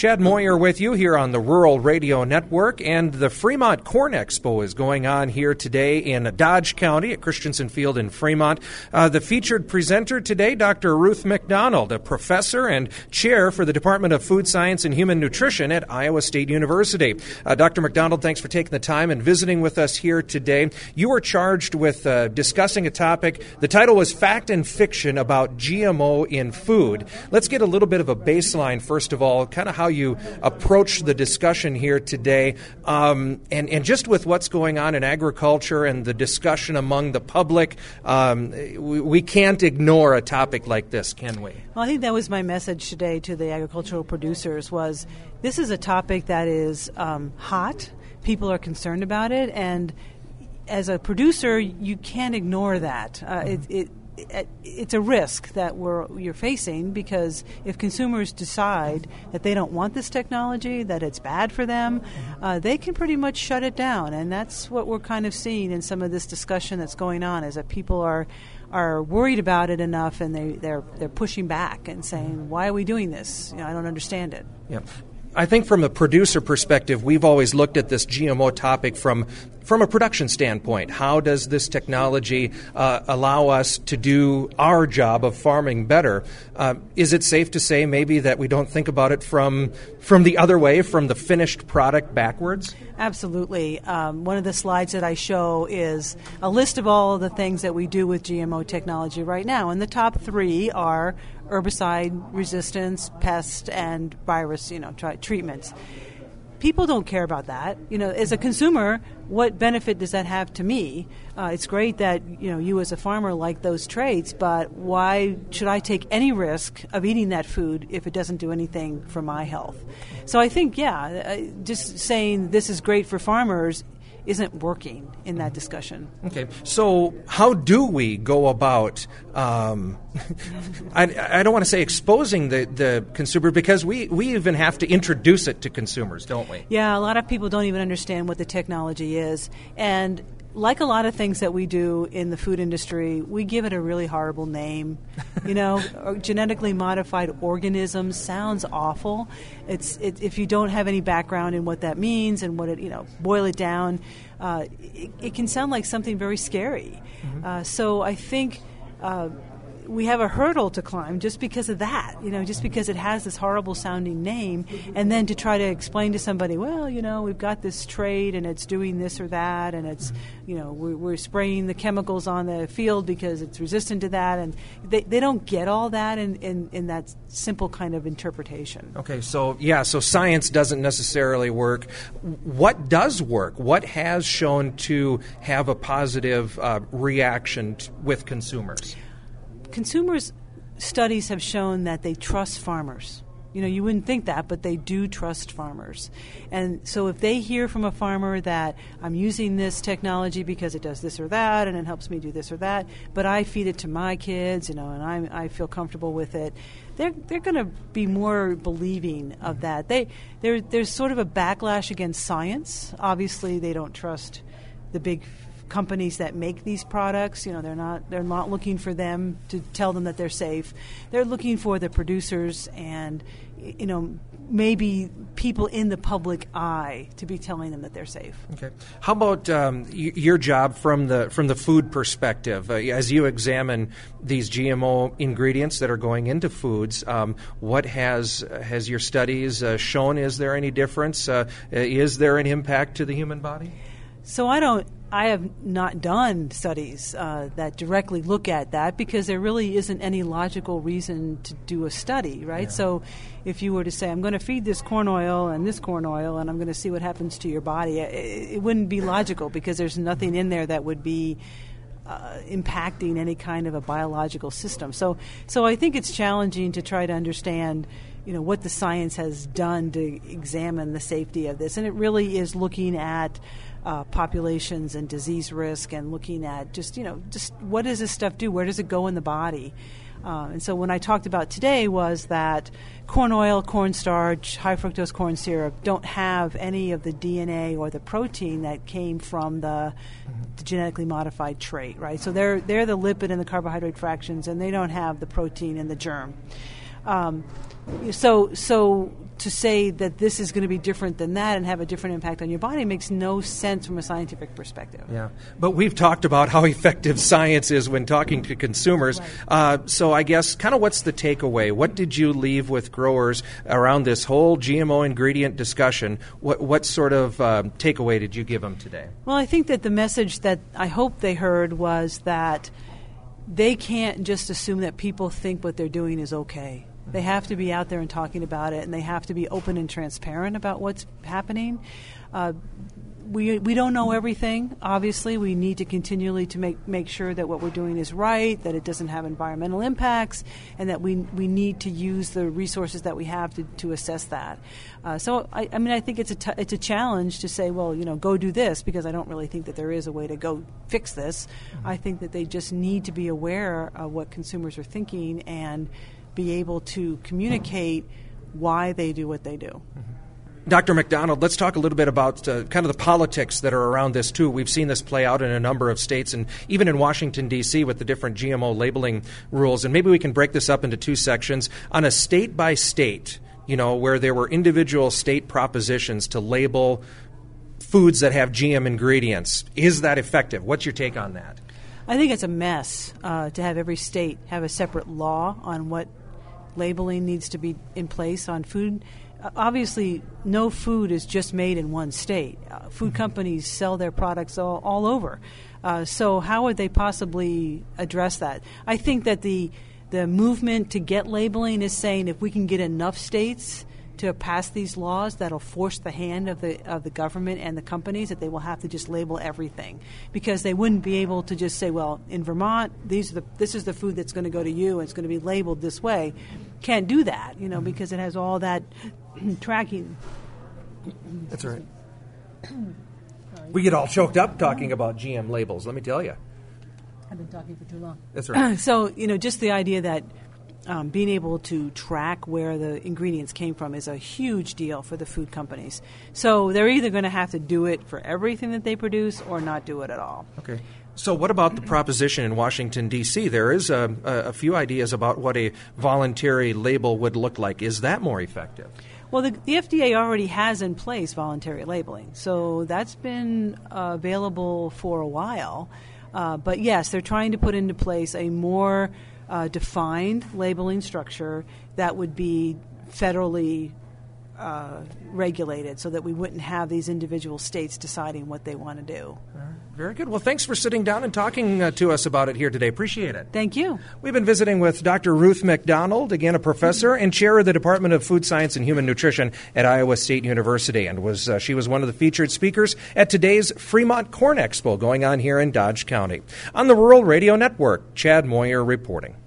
Chad Moyer with you here on the Rural Radio Network, and the Fremont Corn Expo is going on here today in Dodge County at Christensen Field in Fremont. The featured presenter today, Dr. Ruth McDonald, a professor and chair for the Department of Food Science and Human Nutrition at Iowa State University. Dr. McDonald, thanks for taking the time and visiting with us here today. You were charged with discussing a topic. The title was Fact and Fiction about GMO in Food. Let's get a little bit of a baseline, first of all, kind of how you approach the discussion here today, and just with what's going on in agriculture and the discussion among the public, we can't ignore a topic like this, can we? Well, I think that was my message today to the agricultural producers was this is a topic that is hot. People are concerned about it, and as a producer, you can't ignore that. It's a risk that you're facing, because if consumers decide that they don't want this technology, that it's bad for them, they can pretty much shut it down. And that's what we're kind of seeing in some of this discussion that's going on, is that people are worried about it enough, and they're pushing back and saying, why are we doing this? I don't understand it. Yeah. I think from the producer perspective, we've always looked at this GMO topic from a production standpoint. How does this technology allow us to do our job of farming better? Is it safe to say maybe that we don't think about it from the other way, from the finished product backwards? Absolutely. One of the slides that I show is a list of all of the things that we do with GMO technology right now. And the top three are herbicide resistance, pest, and virus treatments. People don't care about that. As a consumer, what benefit does that have to me? It's great that you as a farmer like those traits, but why should I take any risk of eating that food if it doesn't do anything for my health? So I think, just saying this is great for farmers isn't working in that discussion. Okay, so how do we go about, I don't want to say exposing the consumer, because we even have to introduce it to consumers, don't we? Yeah, a lot of people don't even understand what the technology is. And like a lot of things that we do in the food industry, we give it a really horrible name. Genetically modified organisms sounds awful. If you don't have any background in what that means and what it, boil it down, it can sound like something very scary. Mm-hmm. So I think we have a hurdle to climb just because of that, just because it has this horrible sounding name, and then to try to explain to somebody, well, we've got this trait and it's doing this or that, and it's, we're spraying the chemicals on the field because it's resistant to that, and they don't get all that in that simple kind of interpretation. Okay, so science doesn't necessarily work. What does work? What has shown to have a positive reaction with consumers? Consumers' studies have shown that they trust farmers. You wouldn't think that, but they do trust farmers. And so if they hear from a farmer that I'm using this technology because it does this or that and it helps me do this or that, but I feed it to my kids, and I feel comfortable with it, they're going to be more believing of that. There's sort of a backlash against science. Obviously, they don't trust the big companies that make these products. They're not looking for them to tell them that they're safe. They're looking for the producers and maybe people in the public eye to be telling them that they're safe. Okay. How about your job from the food perspective? As you examine these GMO ingredients that are going into foods, what has your studies shown? Is there any difference? Is there an impact to the human body? So I have not done studies that directly look at that, because there really isn't any logical reason to do a study, right? Yeah. So if you were to say, I'm going to feed this corn oil and I'm going to see what happens to your body, it wouldn't be logical, because there's nothing in there that would be impacting any kind of a biological system. So I think it's challenging to try to understand what the science has done to examine the safety of this. And it really is looking at populations and disease risk, and looking at just what does this stuff do? Where does it go in the body? And so when I talked about today was that corn oil, cornstarch, high fructose corn syrup don't have any of the DNA or the protein that came from the genetically modified trait, right? So they're the lipid and the carbohydrate fractions, and they don't have the protein and the germ. So to say that this is going to be different than that and have a different impact on your body makes no sense from a scientific perspective. Yeah, but we've talked about how effective science is when talking to consumers. Right. So I guess kind of what's the takeaway? What did you leave with growers around this whole GMO ingredient discussion? What sort of takeaway did you give them today? Well, I think that the message that I hope they heard was that they can't just assume that people think what they're doing is okay. They have to be out there and talking about it, and they have to be open and transparent about what's happening. We don't know everything. Obviously, we need to continually to make sure that what we're doing is right, that it doesn't have environmental impacts, and that we need to use the resources that we have to assess that. So I think it's a challenge to say, well, go do this, because I don't really think that there is a way to go fix this. Mm-hmm. I think that they just need to be aware of what consumers are thinking and be able to communicate why they do what they do. Mm-hmm. Dr. McDonald, let's talk a little bit about kind of the politics that are around this, too. We've seen this play out in a number of states and even in Washington, D.C. with the different GMO labeling rules. And maybe we can break this up into two sections. On a state-by-state, where there were individual state propositions to label foods that have GM ingredients, is that effective? What's your take on that? I think it's a mess to have every state have a separate law on what labeling needs to be in place on food. Obviously, no food is just made in one state. Food companies sell their products all over. So how would they possibly address that? I think that the movement to get labeling is saying if we can get enough states to pass these laws, that'll force the hand of the government and the companies that they will have to just label everything, because they wouldn't be able to just say, well, in Vermont, this is the food that's going to go to you, and it's going to be labeled this way. Can't do that, because it has all that tracking. That's right. We get all choked up talking about GM labels, let me tell you. I've been talking for too long. That's right. So, just the idea that being able to track where the ingredients came from is a huge deal for the food companies. So they're either going to have to do it for everything that they produce or not do it at all. Okay. So what about the proposition in Washington, D.C.? There is a few ideas about what a voluntary label would look like. Is that more effective? Well, the FDA already has in place voluntary labeling. So that's been available for a while. But yes, they're trying to put into place a more defined labeling structure that would be federally regulated, so that we wouldn't have these individual states deciding what they want to do. Very good. Well, thanks for sitting down and talking to us about it here today. Appreciate it. Thank you. We've been visiting with Dr. Ruth McDonald, again a professor and chair of the Department of Food Science and Human Nutrition at Iowa State University, and she was one of the featured speakers at today's Fremont Corn Expo going on here in Dodge County. On the Rural Radio Network, Chad Moyer reporting.